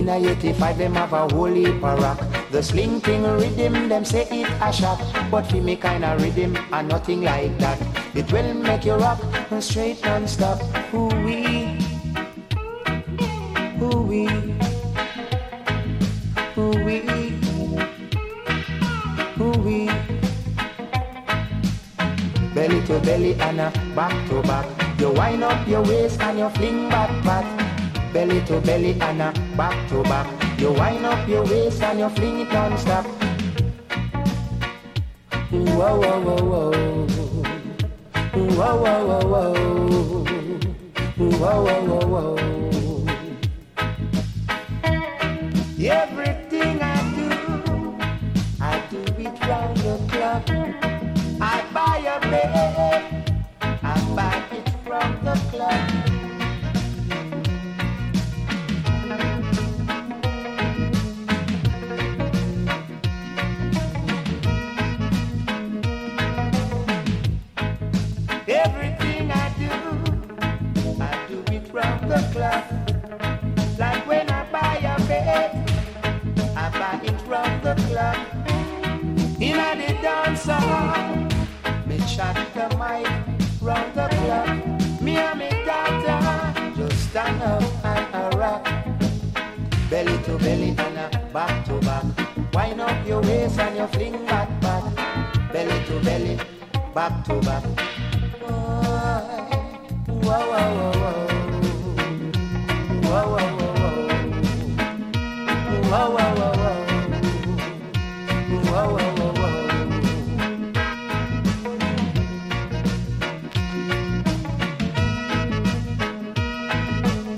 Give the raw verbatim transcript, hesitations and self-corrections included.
In a eighty-five, them have a whole heap of rock. The slinking rhythm, them say it a shock. But for me kind of rhythm, and nothing like that. It will make you rock straight non-stop. Ooh-wee, ooh-wee, ooh-wee, ooh-wee. Belly to belly and a back to back. You wind up your waist and you fling back back. Belly to belly and a back to back. You wind up your waist and you fling it non-stop. Whoa, whoa, whoa, whoa. Whoa, whoa, whoa, whoa. Whoa, whoa, whoa, whoa. Everything I do, I do it round the clock. I buy a bed, I buy it from the club. Everything I do, I do it round the clock. Like when I buy a bed, I buy it round the clock. In a the dance hall, me chat the mic round the clock. Me and me daughter just stand up and a rock. Belly to belly and a back to back. Wind up your waist and you fling back back. Belly to belly, back to back. Whoa, whoa, whoa, whoa.